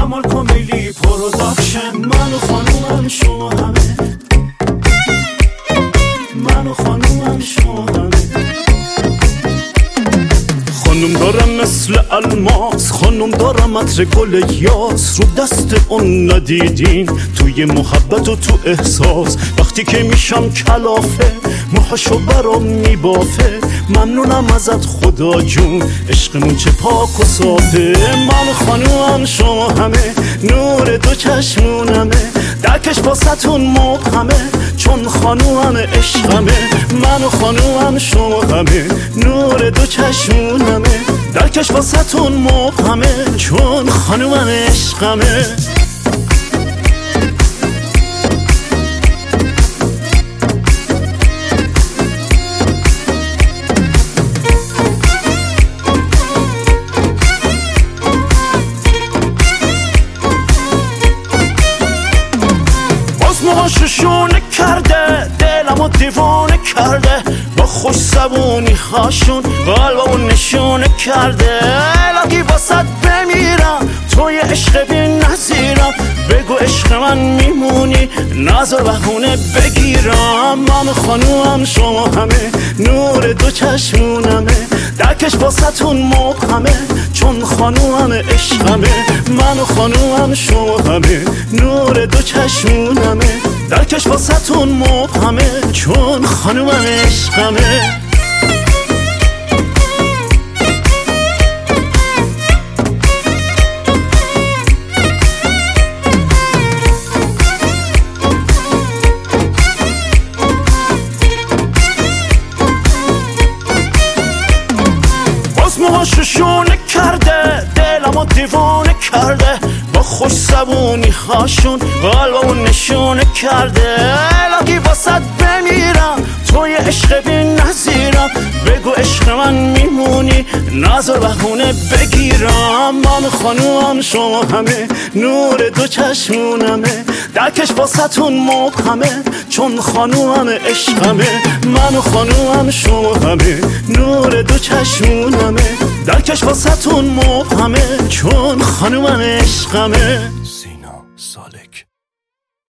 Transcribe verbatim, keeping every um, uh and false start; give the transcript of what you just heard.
کمال کمیلی پروداکشن. من و خانومم شما همه، من و خانومم شما همه. خانوم دارم مثل الماس، خانوم دارم عطر گل یاس. رو دست اون ندیدین توی محبت و تو احساس. وقتی که میشم کلافه موهاشو برام میبافه. ممنونم ازت خدا جون، عشقمون چه پاک و صافه. من و خانومم شما همه، نور دو چشمونمه. درکش باستون مبهمه چون خانومم عشقمه. من و خانومم شما همه، نور دو چشمونمه. درکش باستون مبهمه چون خانومم عشقمه. موهاشو کرده دلمو دیوانه کرده. با خوش زبونی خاشون قلبمو نشونه کرده. الهی واسط بمیرم توی عشق بی نظیرم. بگو عشق من میمونی نظر بهونه بگیرم. من و خانومم شما همه، نور دو چشمونمه. درکش باستون مبهمه چون خانومم عشقمه. من و خانومم شما همه، نور دو چشمونمه. درکش باستون مبهمه چون خانومم عشقمه. موهاشو شونه کرده دلمو دیوانه کرده. با خوش زبونی خاشون قلبمو نشونه کرده. الهی واسط بمیرم توی عشق بی نظیرم. بگو عشق من میمونی نظر بهونه بگیرم. من و خانومم شما همه، نور دو چشمونمه. درکش باستون مبهمه چون خانومم عشقمه. من و خانومم شما همه، نور دو چشمونمه. درکش باستون مبهمه چون خانومم عشقمه.